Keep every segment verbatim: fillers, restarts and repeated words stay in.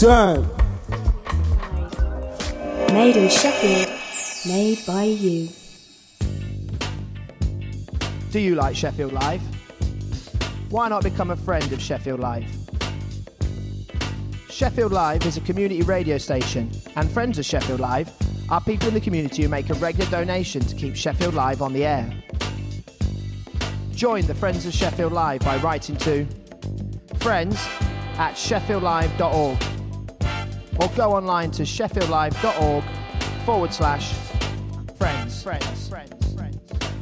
time. Made in Sheffield, made by you. Do you like Sheffield Live? Why not become a friend of Sheffield Live? Sheffield Live is a community radio station, and friends of Sheffield Live are people in the community who make a regular donation to keep Sheffield Live on the air. Join the Friends of Sheffield Live by writing to friends at sheffield live dot org or go online to sheffield live dot org forward slash friends. Friends. Friends. Friends.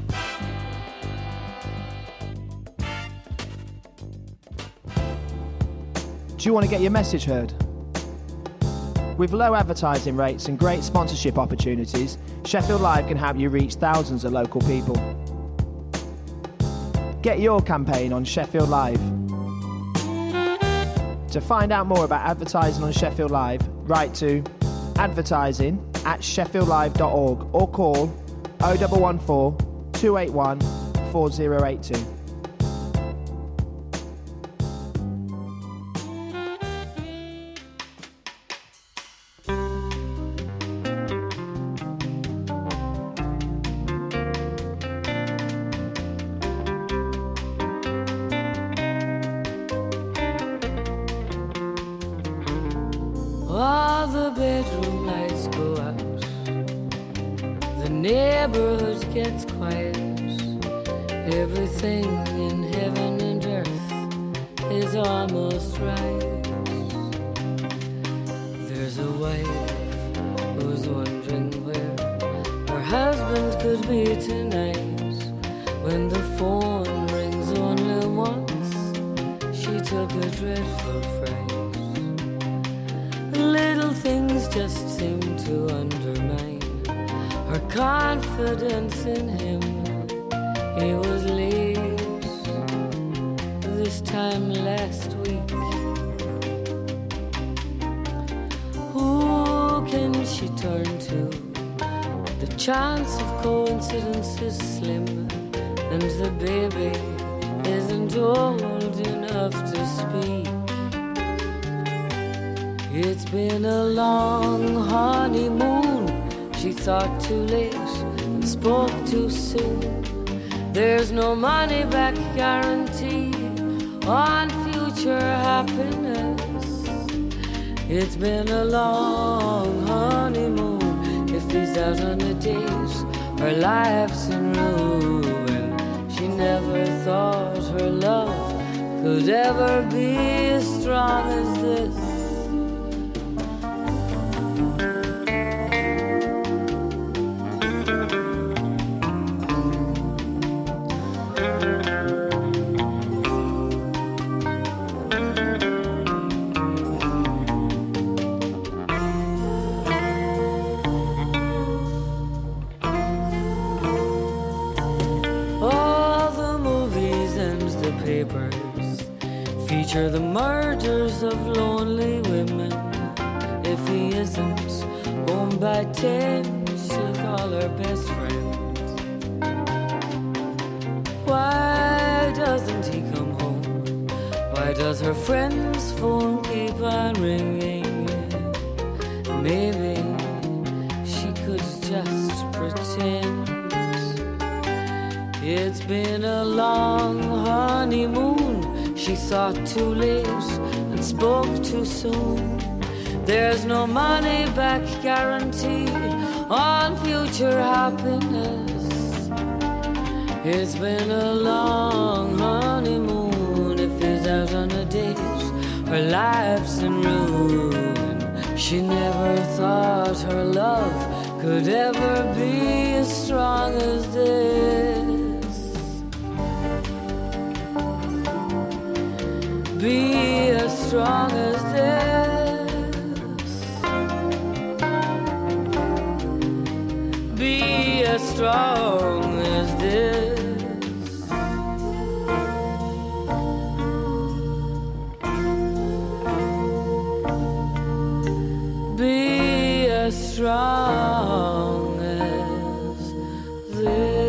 Do you want to get your message heard? With low advertising rates and great sponsorship opportunities, Sheffield Live can help you reach thousands of local people. Get your campaign on Sheffield Live. To find out more about advertising on Sheffield Live, write to advertising at sheffield live dot org or call oh one one four, two eight one, four oh eight two. All the bedroom lights go out, the neighborhood gets quiet. Everything in heaven and earth is almost right. There's a wife who's wondering where her husband could be tonight. When the phone rings only once, she took a dreadful fright. Little things just seem to undermine her confidence in him. He was late this time last week. Who can she turn to? The chance of coincidence is slim, and the baby isn't old enough to speak. It's been a long honeymoon. She thought too late and spoke too soon. There's no money back guarantee on future happiness. It's been a long honeymoon. If he's out on a date, her life's in ruin. She never thought her love could ever be as strong as this. Feature the murders of lonely women. If he isn't home by ten, she'll call her best friend. Why doesn't he come home? Why does her friend's phone keep on ringing? Maybe she could just pretend. It's been a long honeymoon. She thought too late and spoke too soon. There's no money back guarantee on future happiness. It's been a long honeymoon. If he's out on a date, her life's in ruin. She never thought her love could ever be as strong as this. Be as strong as this. Be as strong as this. Be as strong as this.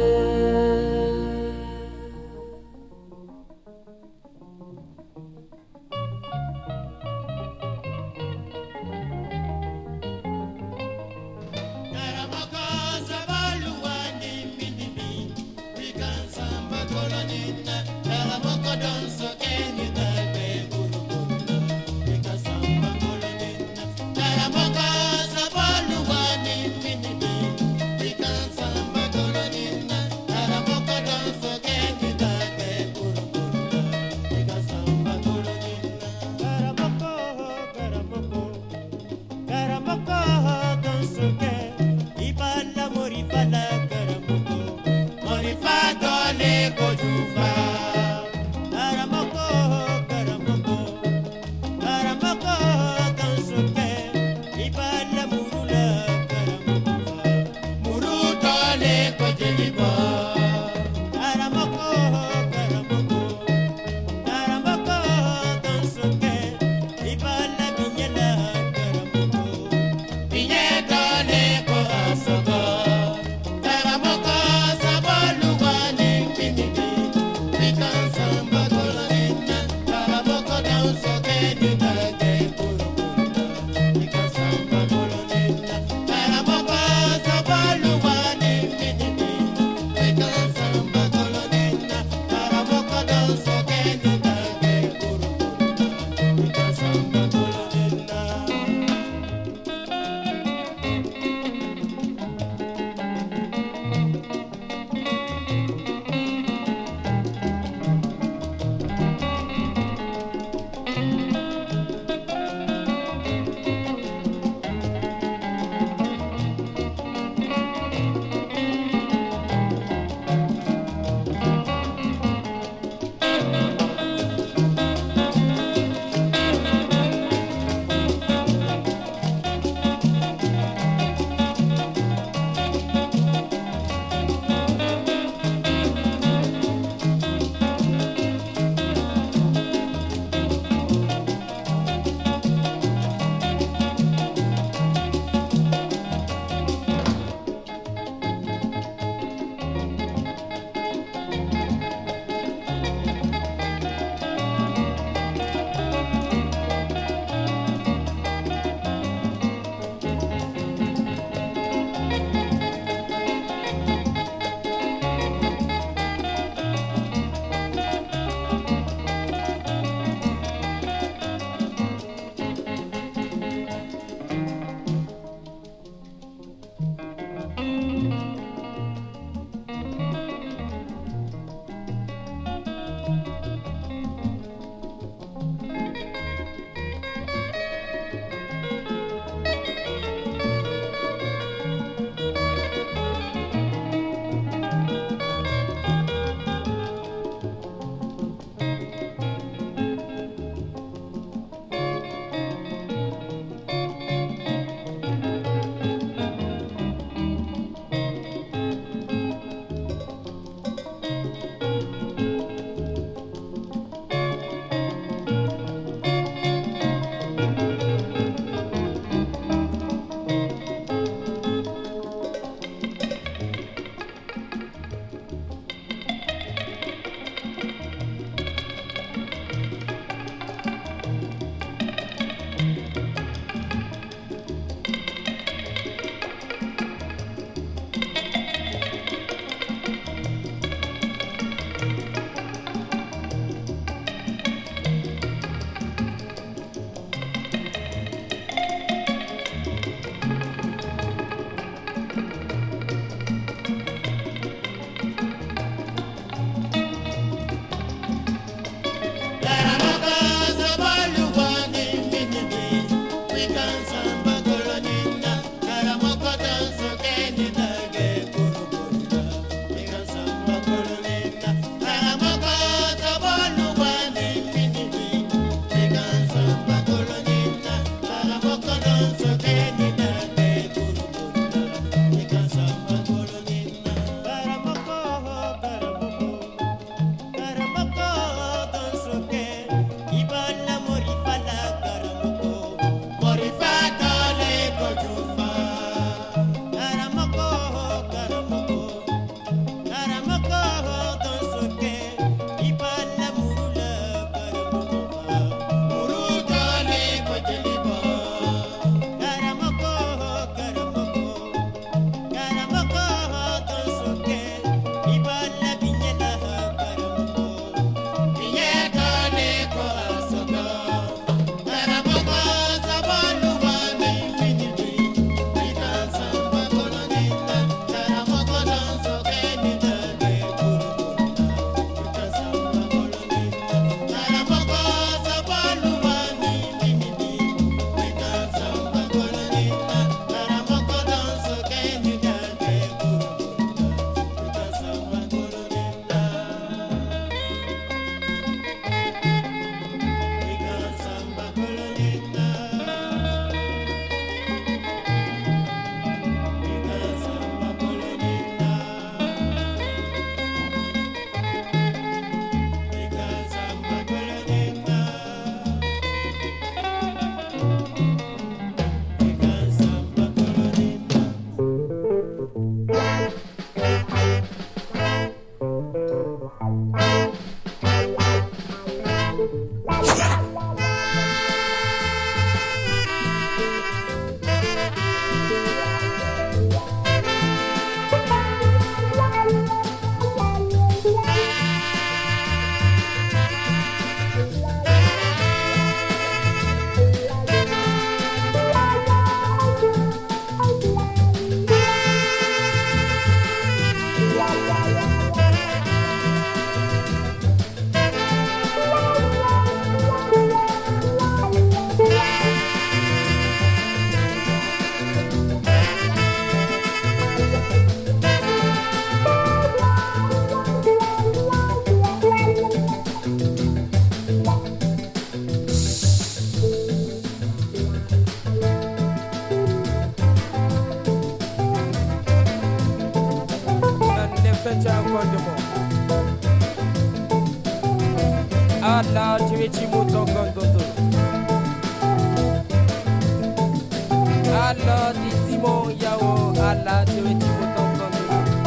Allah disimo yao Allah tewe timotonkondo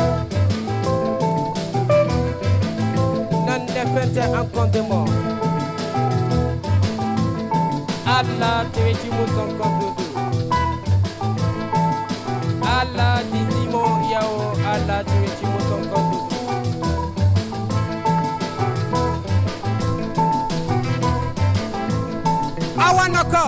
nan defente encondement Allah tewe timotonkondo Allah disimo yao Allah tewe timotonkondo awanoko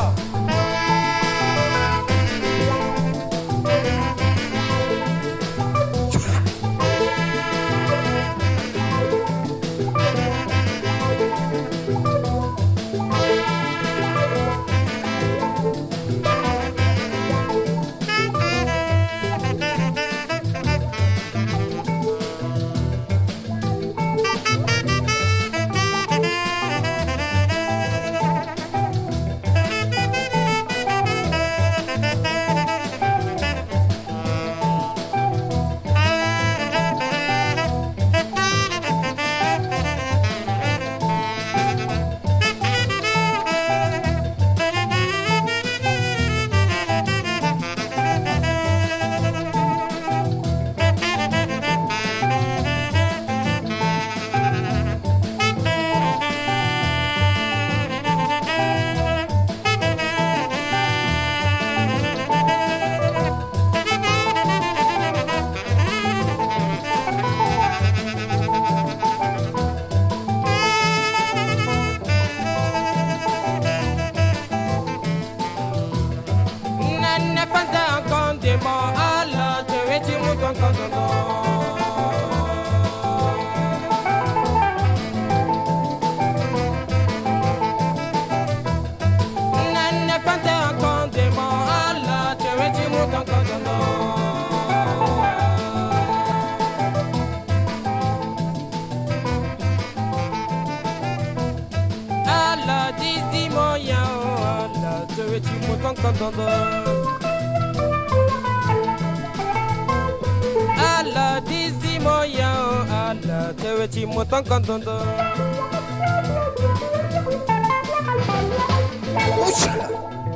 Allah disimo yao Allah tewe timotonkondo Ushala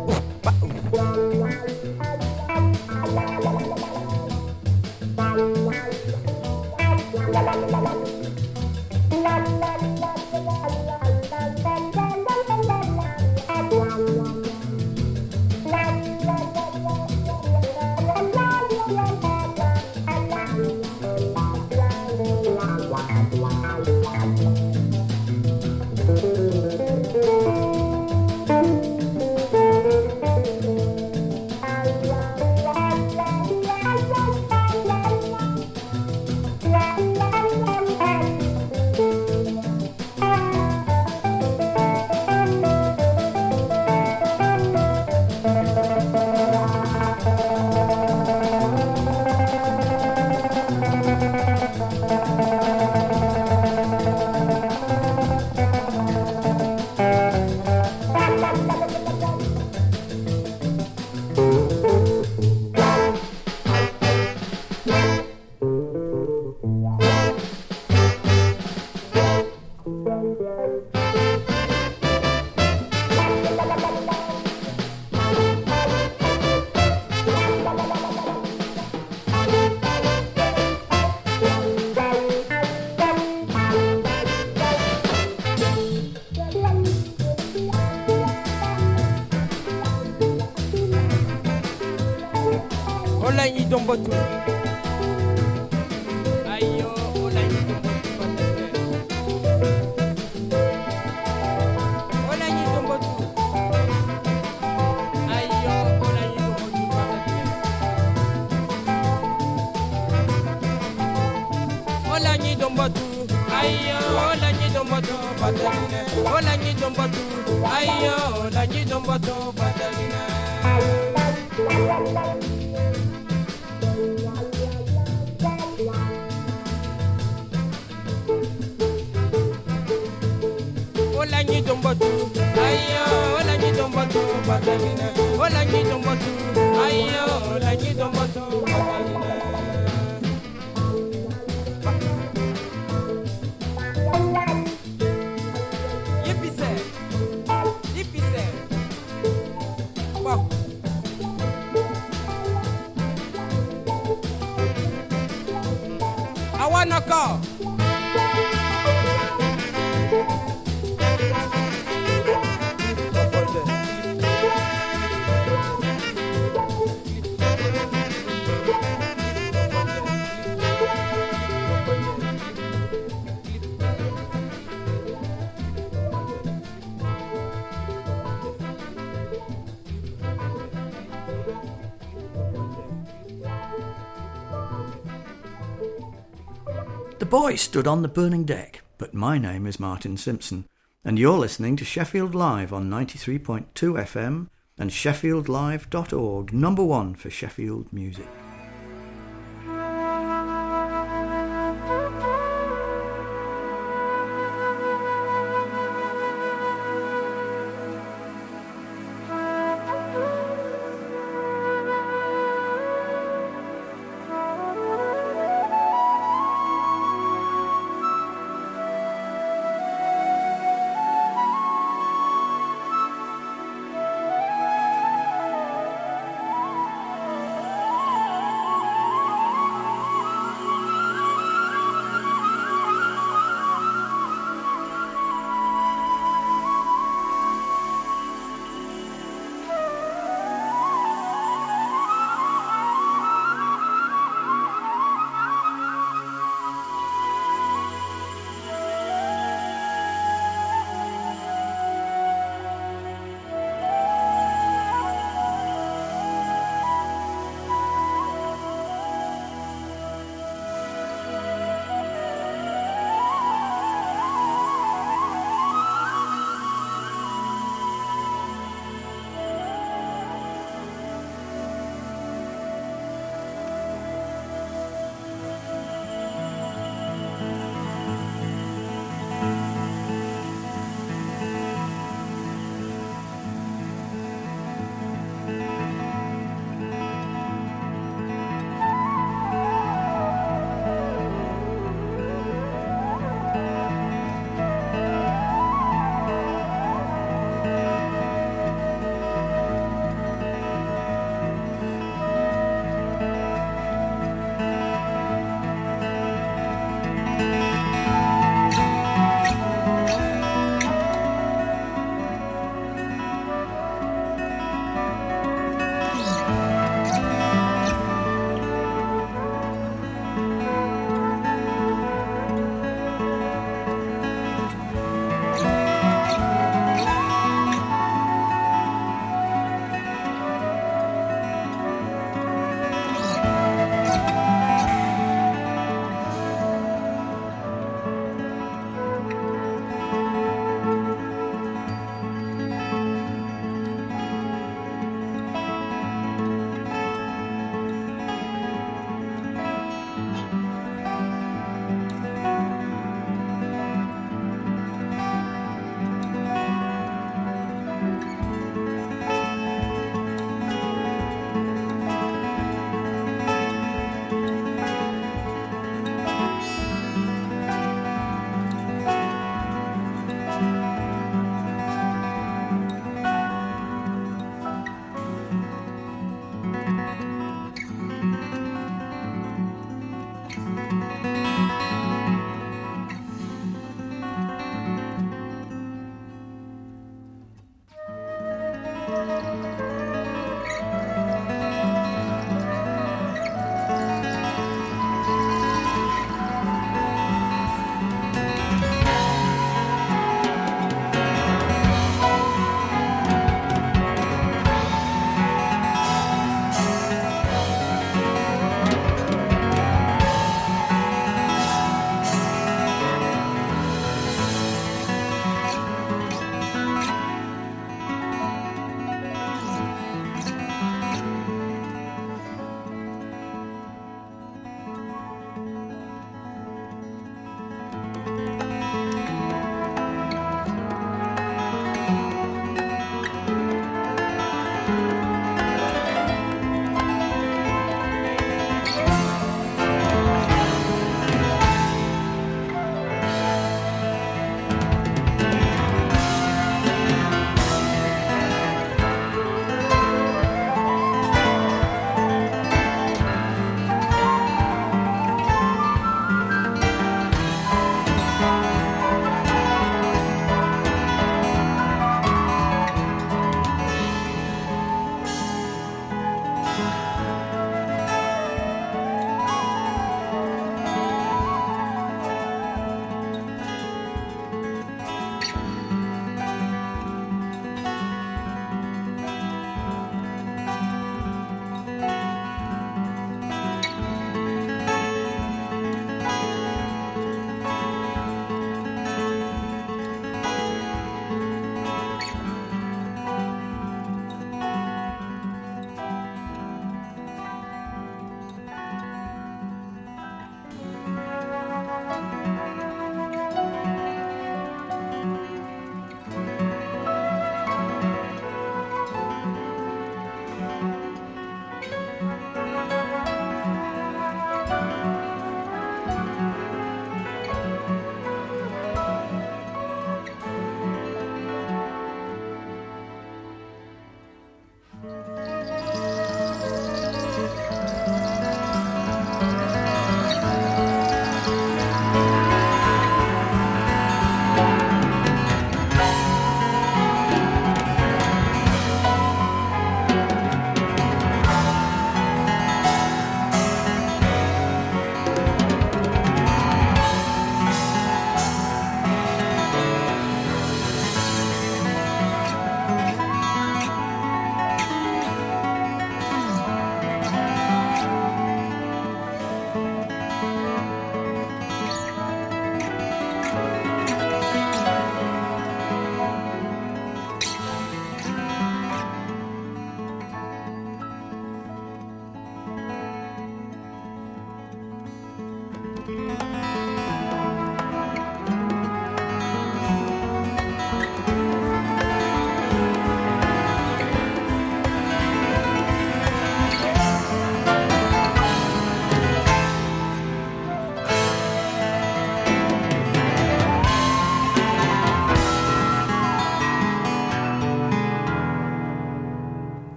Olanyi dombotu ayo olanyi dombotu olanyi dombotu ayo olanyi dombotu olanyi dombotu ayo olanyi dombotu pataline olanyi dombotu ayo olanyi dombotu pataline Olanyi dombotu, ayo, olanyi dombotu, batalina. Olanyi dombotu, ayo, olanyi dombotu, batalina. Yipise, yipise. Wow. Kanaka. The boy stood on the burning deck, but my name is Martin Simpson, and you're listening to Sheffield Live on ninety-three point two F M and sheffield live dot org, number one for Sheffield music.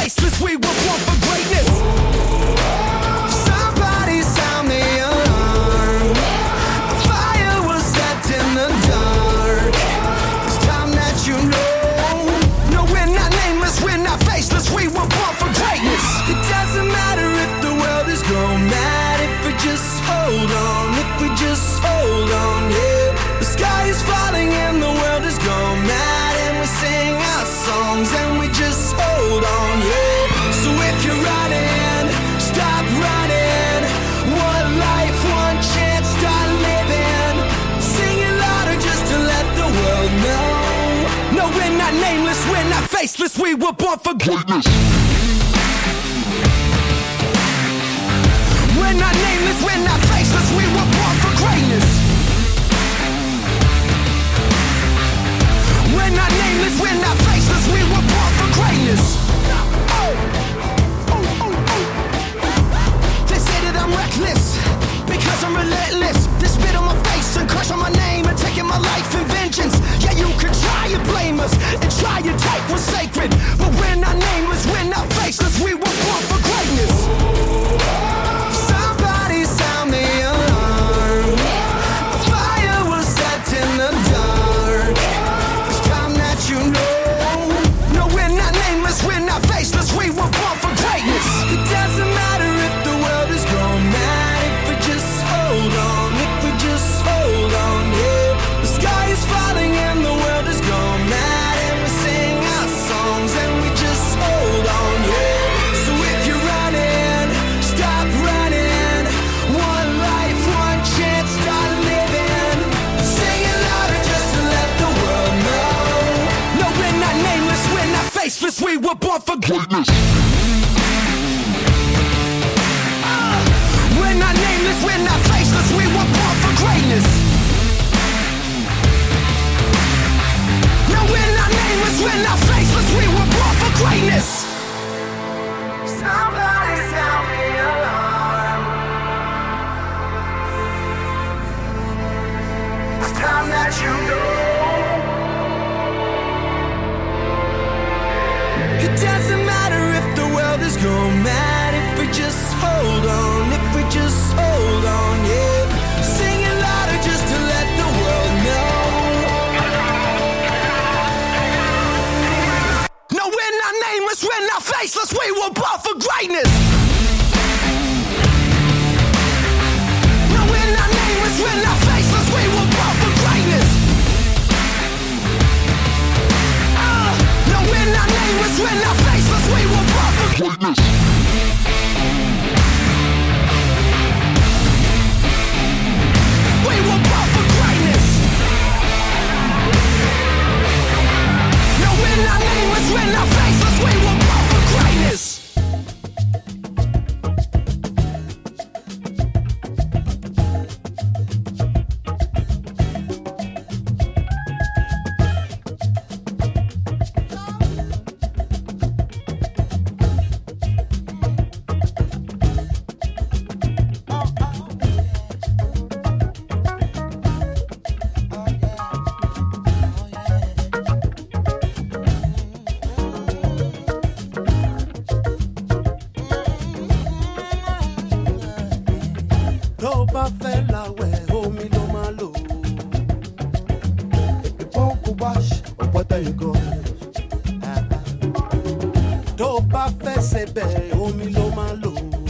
faceless, we were born for greatness. Somebody sound the alarm. A fire was set in the dark. It's time that you know. No, we're not nameless, we're not faceless, we were born for greatness. It doesn't matter if the world is gone mad, if we just hold on, if we just hold on, yeah. The sky is falling and the world is gone mad, and we sing our songs and we just hold on, yeah. So if you're running, stop running. One life, one chance, start living. Sing it louder just to let the world know. No, we're not nameless, we're not faceless, we were born for greatness. We're not nameless, we're not faceless, we were born for greatness. We're not nameless, we're not faceless, we were born for greatness. Oh. Oh, oh, oh. They say that I'm reckless because I'm relentless. They spit on my face and crush on my name and taking my life in vengeance. Yeah, you could try and blame us and try and take what's sacred, but we're not nameless, we're not faceless, we were born for greatness. Somebody sound the alarm. A fire was set in the dark. It's time that you know. No, we're not nameless, we're not faceless, we were born for greatness. It doesn't matter if the world is gone mad, if we just hold on, if we just hold on, yeah. The sky is falling and the world is gone mad, and we sing our songs and we just hold on, yeah. So if you're running, stop running. One life, one chance, start living. Sing it louder just to let the world know. No, we're not nameless, we're not faceless, we were born for greatness. Uh, we're not nameless, we're not faceless, we were born for greatness. No, we're not nameless, we're not faceless, we were born for greatness. Somebody sound the alarm. It's time that you know. It doesn't matter if the world is gone mad, if we just hold on, if we just hold on, yeah. Sing it louder just to let the world know. No, we're not nameless, we're not faceless, we were born for greatness. No, we're not nameless, we're not faceless, we were born for greatness. Uh, no, we're not nameless, we're not faceless, we were born for greatness. We were born for greatness. No, we're not nameless, we're not faceless, we were born for greatness. Tó bá fẹ́ láwẹ̀ omi ló máa lò. If you want to wash, or water you go. Tó bá fẹ́ sebẹ̀ omi ló máa lò.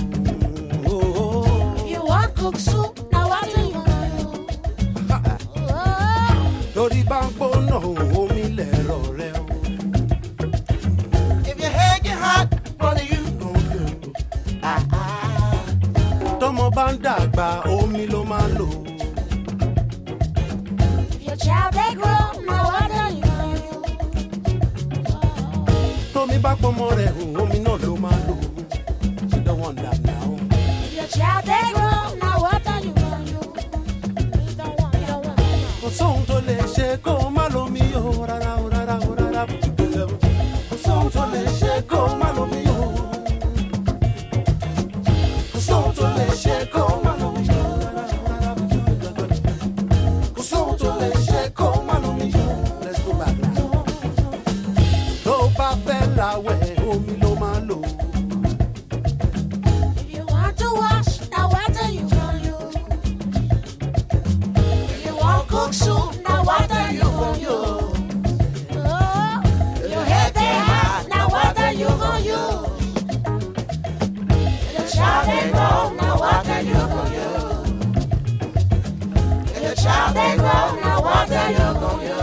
If you want cook soup, now what do you know? Torí bá ń gbóná omi lẹ̀rọ rẹ o. If your head get hot, what are you gonna do? Tọ́mọ bá ń dàgbà omi ló máa lò. If your child they grow, now what do you know? Tómi bá pọmọ rẹ̀ omi náà ló máa lò. You don't want that now. If your child they grow, now what do you know? You don't want, you don't want. Kò sóhun tó lè ṣe kó o má lómi o rárá o rárá o rárá o. Kò sóhun tó lè ṣe kó o má lómi o. Kò sóhun tó lè ṣe kó o má lómi o rárá o rárá o. Kò sóhun tó lè ṣe kó o má lómi o. Let's go back now. Tó bá fẹ́ láwẹ̀ omi ló máa lò. child they grow, now what are you gonna do? If your child they grow, now what are you gonna do?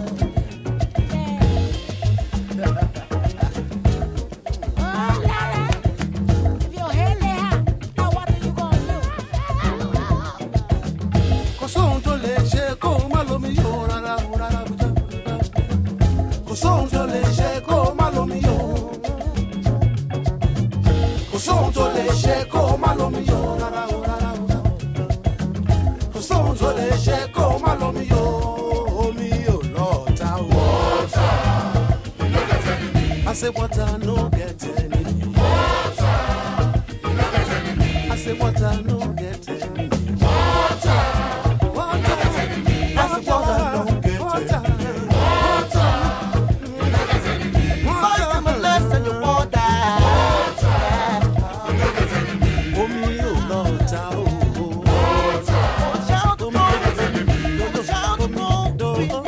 I say water no get any. Water, you no get any. I say water no get any. Water, water, I say water no get any. Water, you no get any. Water, I'm less than your water. Water, you no get any. Oh me oh water, oh water, shout to no get any. Shout to no do.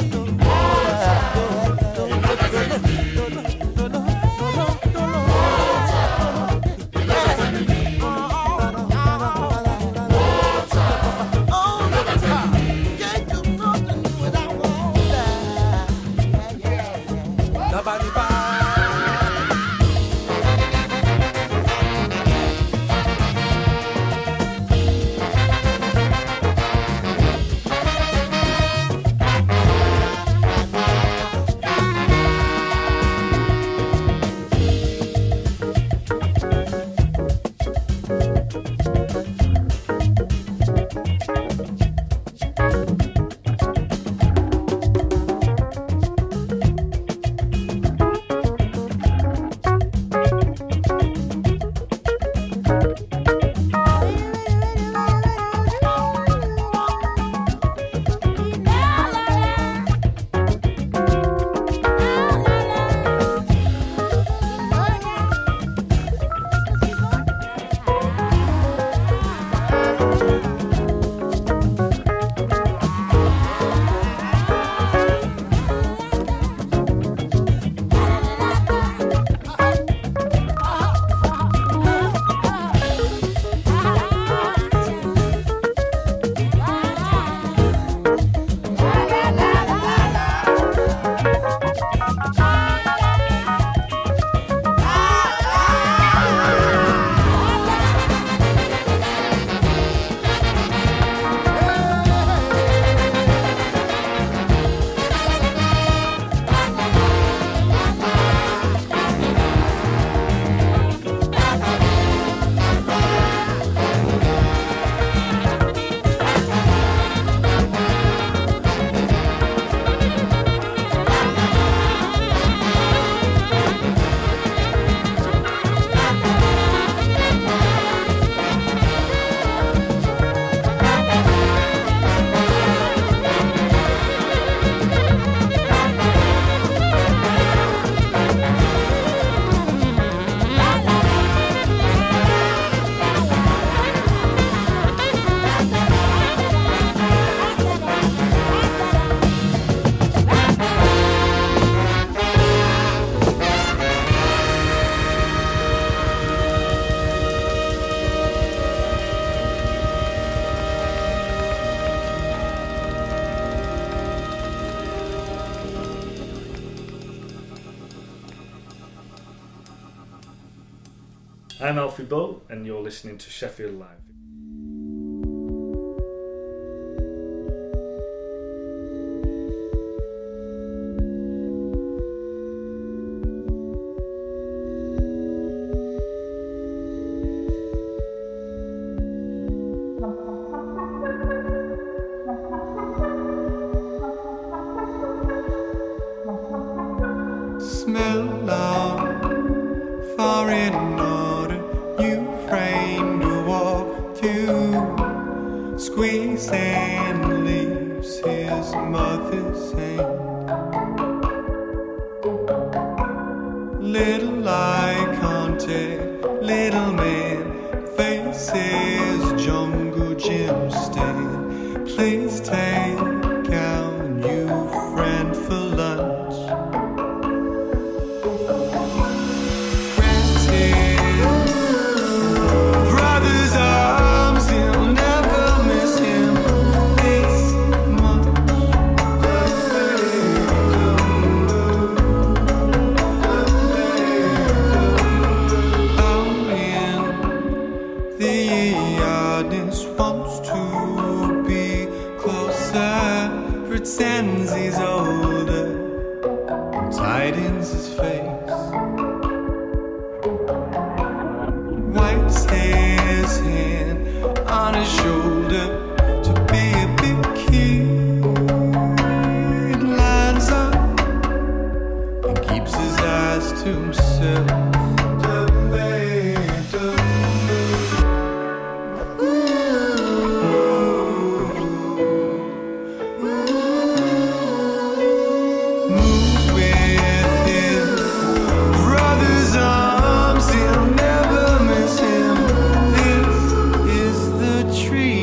I'm Alfie Bow, and you're listening to Sheffield Live. Smell of foreign order, you framed a walk through, squeezing leaves his mother's hand. Little eye contact, little man faces jungle gym stand. Please take out you friend for lunch. Granted, he's older, tightens his face, wipes his hand on his shoulder to be a big kid, lines up and keeps his eyes to himself. Tree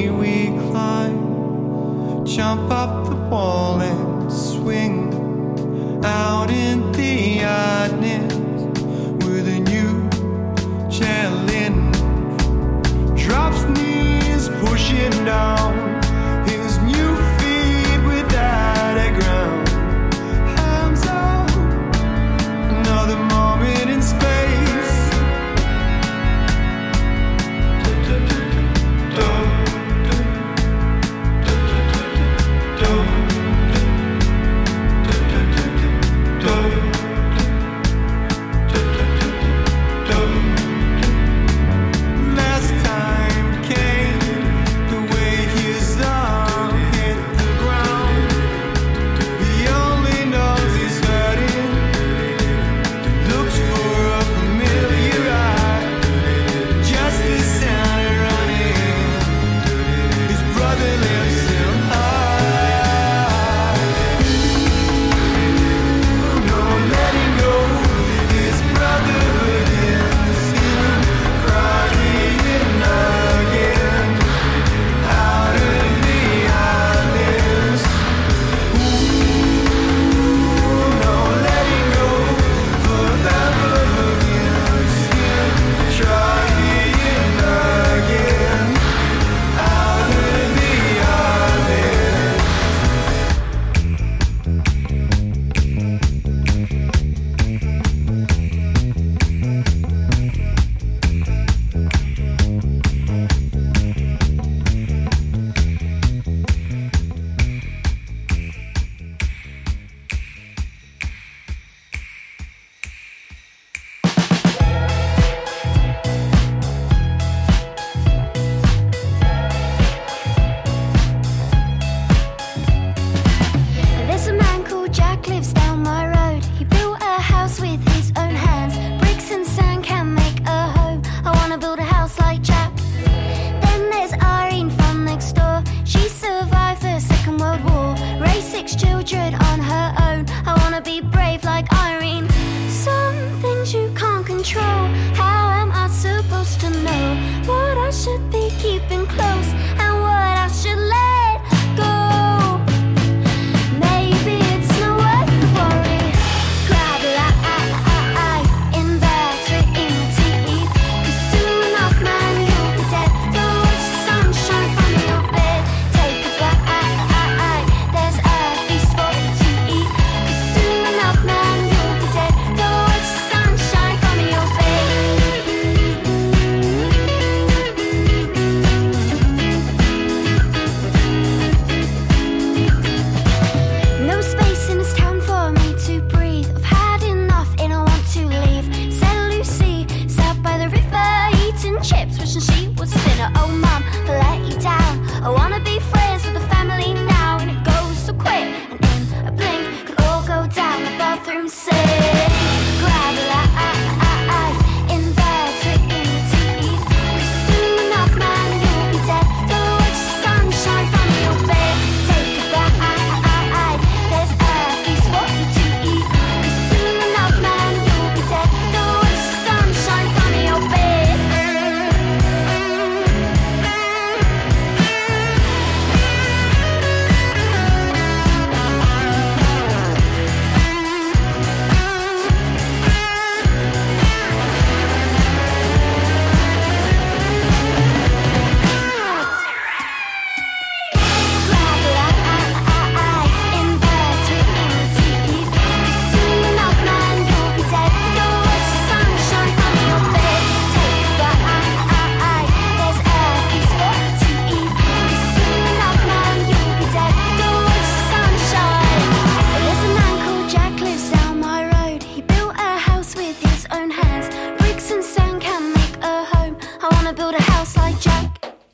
Southside Jack.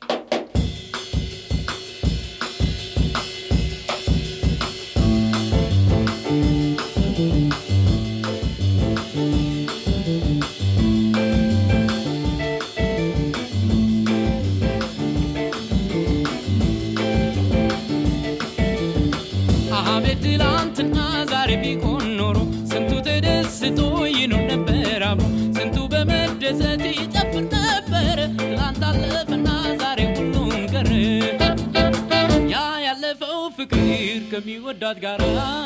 አቤት ትላንትና ዛሬ ቢሆን ኖሮ ስንቱ ተደስቶ ይኖር ነበር አብሮ ስንቱ በመደሰት ይጨፍር ነበር ትላንት አለፈና ዛሬ ሁሉም ቀረ ያ ያለፈው ፍቅር ከሚወዳት ጋራ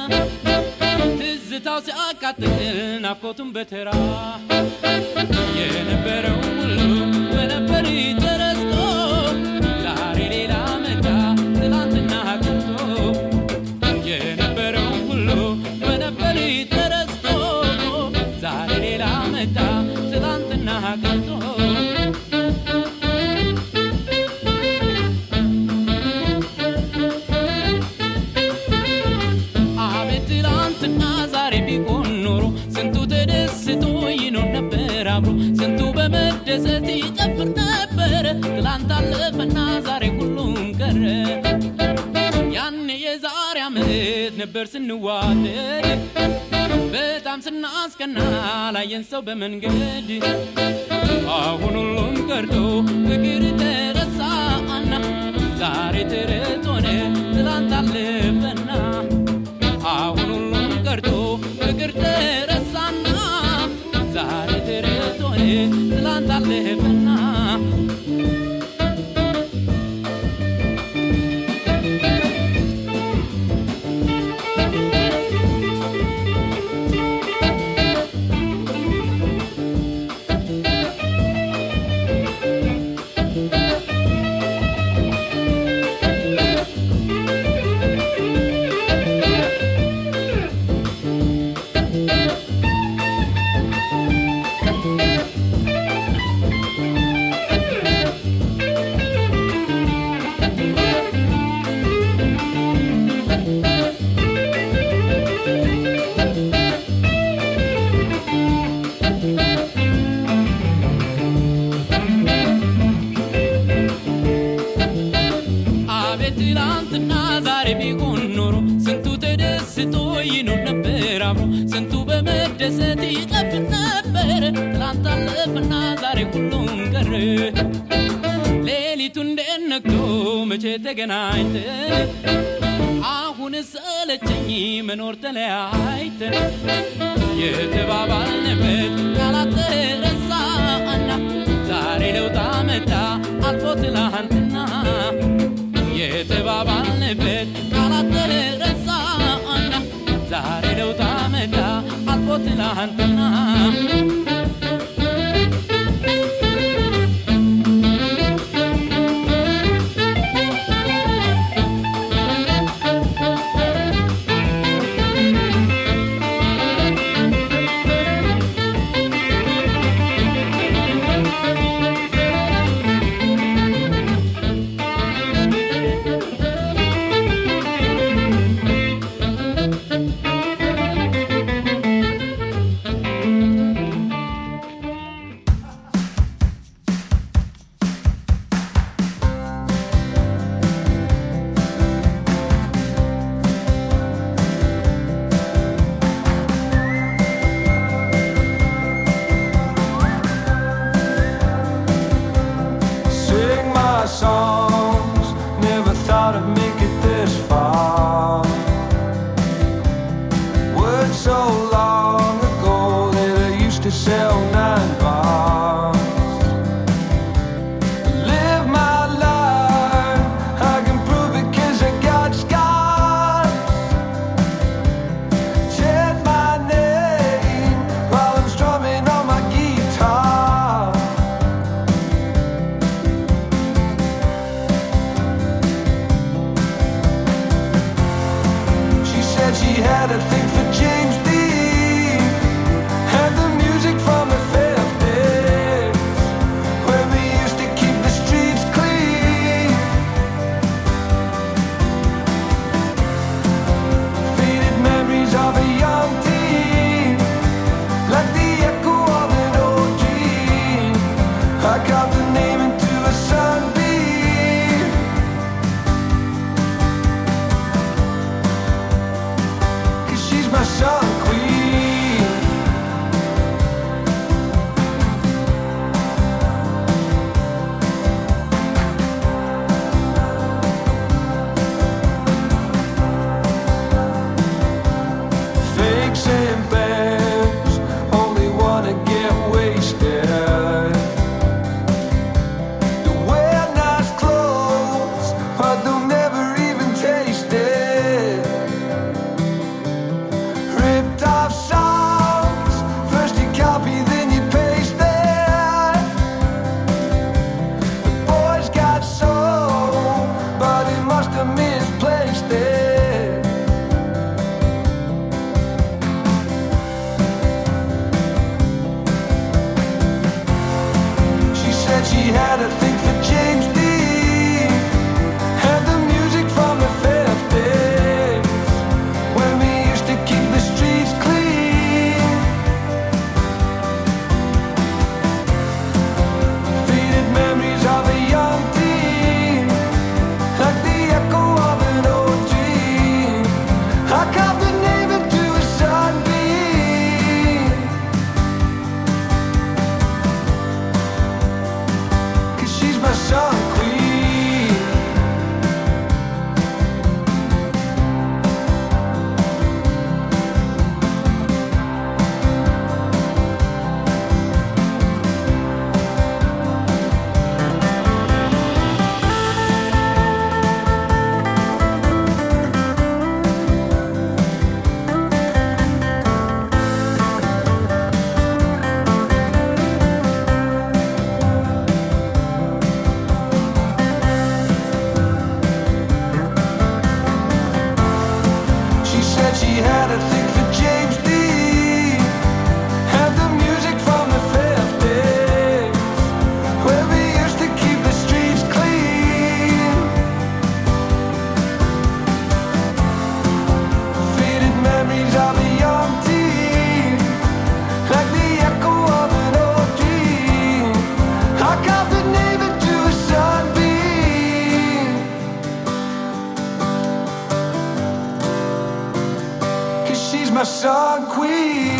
ትዝታው ሲያቃጥል ናፍቆቱን በተራ የነበረው ሁሉ በነበር ተረስቶ ዛሬ ሌላ መጣ ትላንትና ቀርቶ የነበረው ሁሉ በነበር ተረስቶ ዛሬ ሌላ መጣ ትላንትና ቀርቶ አቤት ትላንትና ዛሬ ቢሆን ኖሮ ስንቱ ተደስቶ ይኖር ነበር አብሮ ስንቱ በመደሰት ይጨፍር ነበር ትላንት አለፈና ዛሬ ሁሉም ቀረ ያኔ የዛሬ ዓመት ነበር ስንዋደድ በጣም ስናስቀና ላየን ሰው በመንገድ አሁን ሁሉም ቀርቶ ፍቅር ተረሳና ዛሬ ተረት ሆነ ትላንት አለፈና አሁን ሁሉም ቀርቶ ፍቅር ተረሳና ዛሬ ተረት ሆነ ትላንት አለፈና አቤት ትላንትና ዛሬ ቢሆን ኖሮ ስንቱ ተደስቶ ይኖር ነበር አብሮ ስንቱ በመደሰት ይጨፍር ነበር ትላንት አለፈና ዛሬ ሁሉም ቀረ ሌሊቱ እንደነግቶ መቼ ተገናኝተን አሁን ሰለቸኝ መኖር ተለያይተን የተባባልንበት ቃላት ተረሳና ዛሬ ለውጥ መጣ አልፎ ትላንትና የተባባልንበት ቃላት ተረሳና ዛሬ ለውጥ መጣ አልፎ ትላንትና songs, never thought I'd make it this far. Words so long ago that I used to sell nine bars. Live my life, I can prove it 'cause I got scars. Chant my name while I'm strumming on my guitar. She had a thing for James Dean and the music from the fifties, when we used to keep the streets clean. Faded memories of a young teen, like the echo of an old dream. I carved the name into a said she had a thing for James Dean, had the music from the fifties, when we used to keep the streets clean. Faded memories of a young teen, like the echo of an old dream. I carved a name into a sunbeam, 'cause she's my sun queen. She said she had a thing for James Dean, had the music from the fifties, where we used to keep the streets clean. Faded memories of a young teen, like the echo of an old dream. I carved the name into a sunbeam, 'cause she's my sun queen.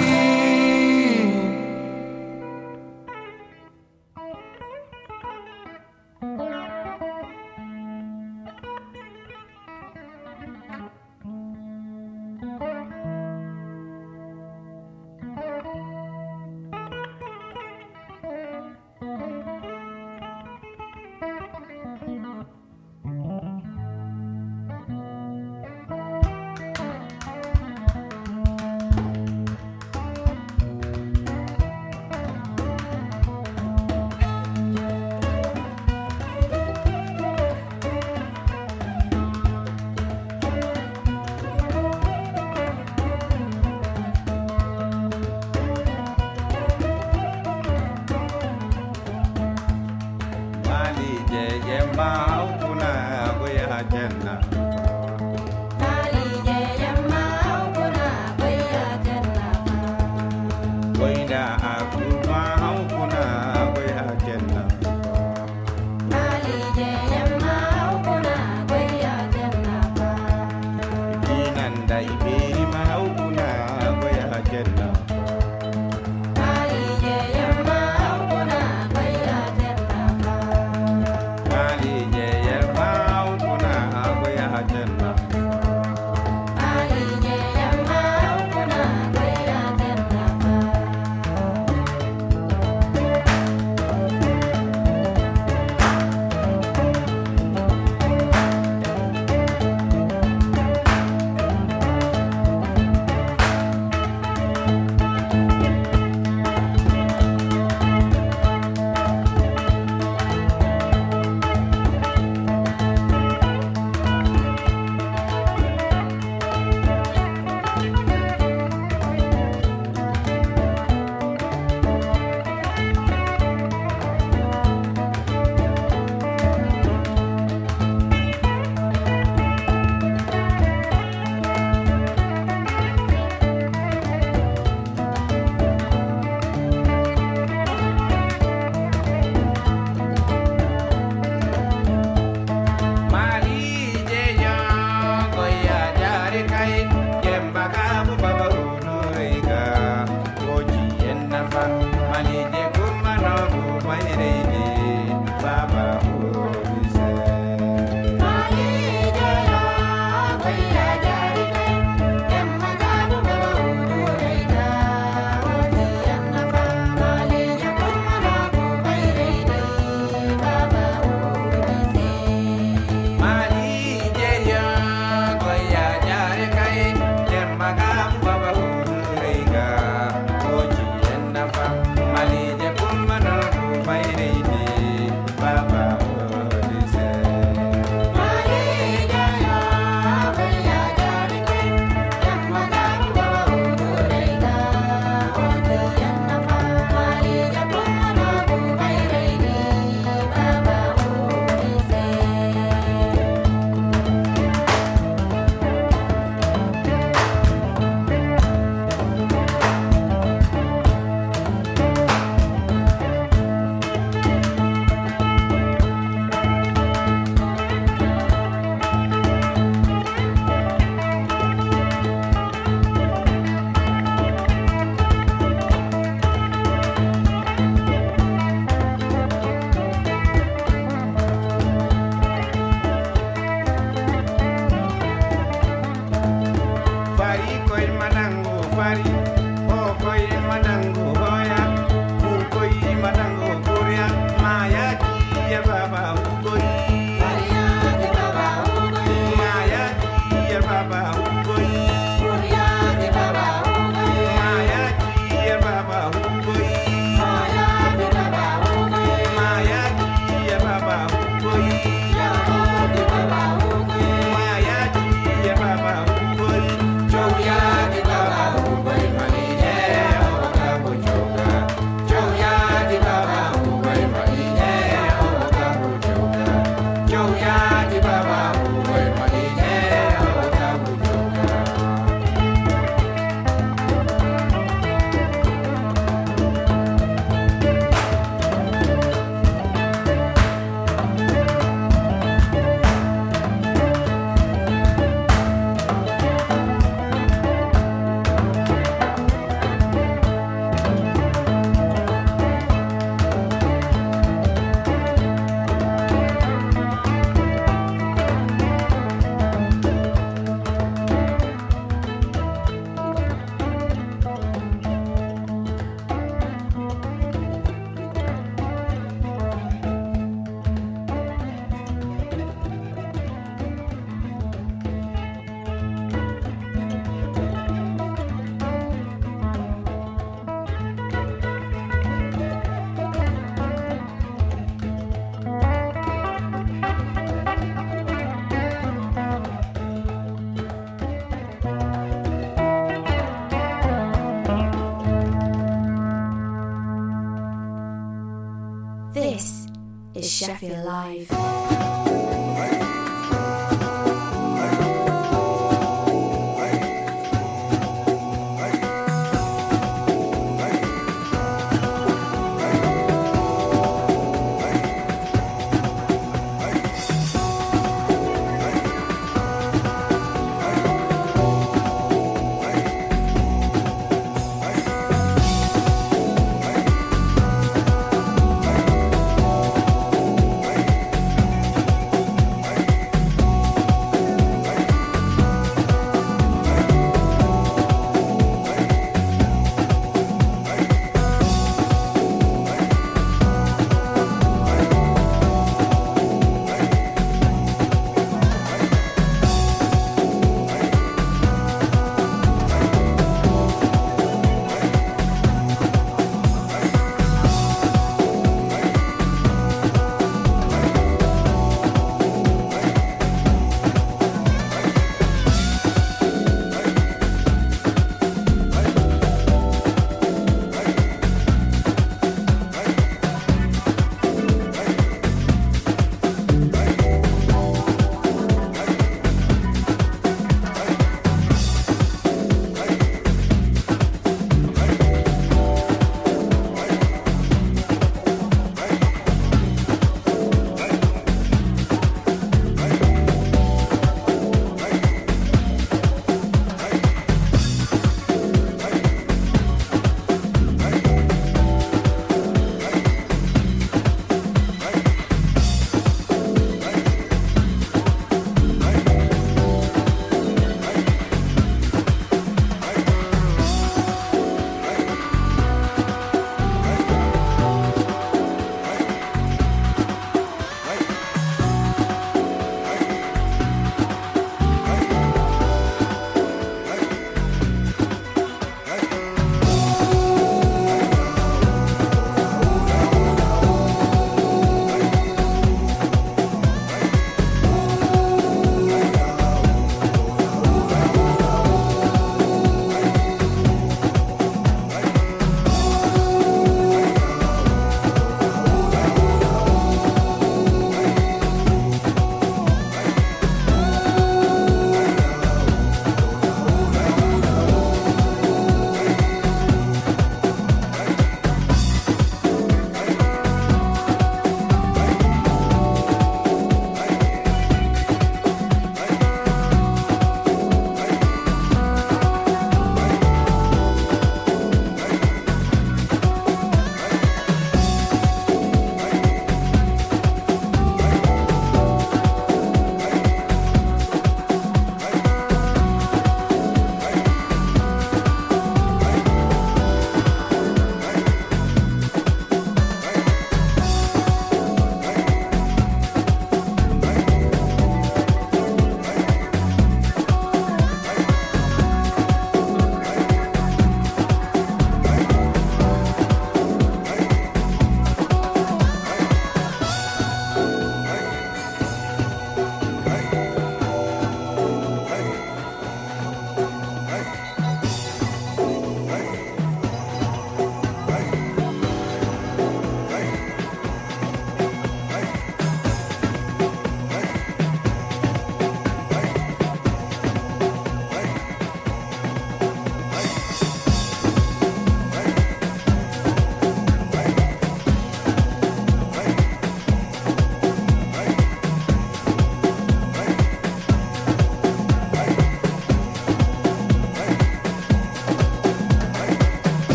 This is Sheffield Live.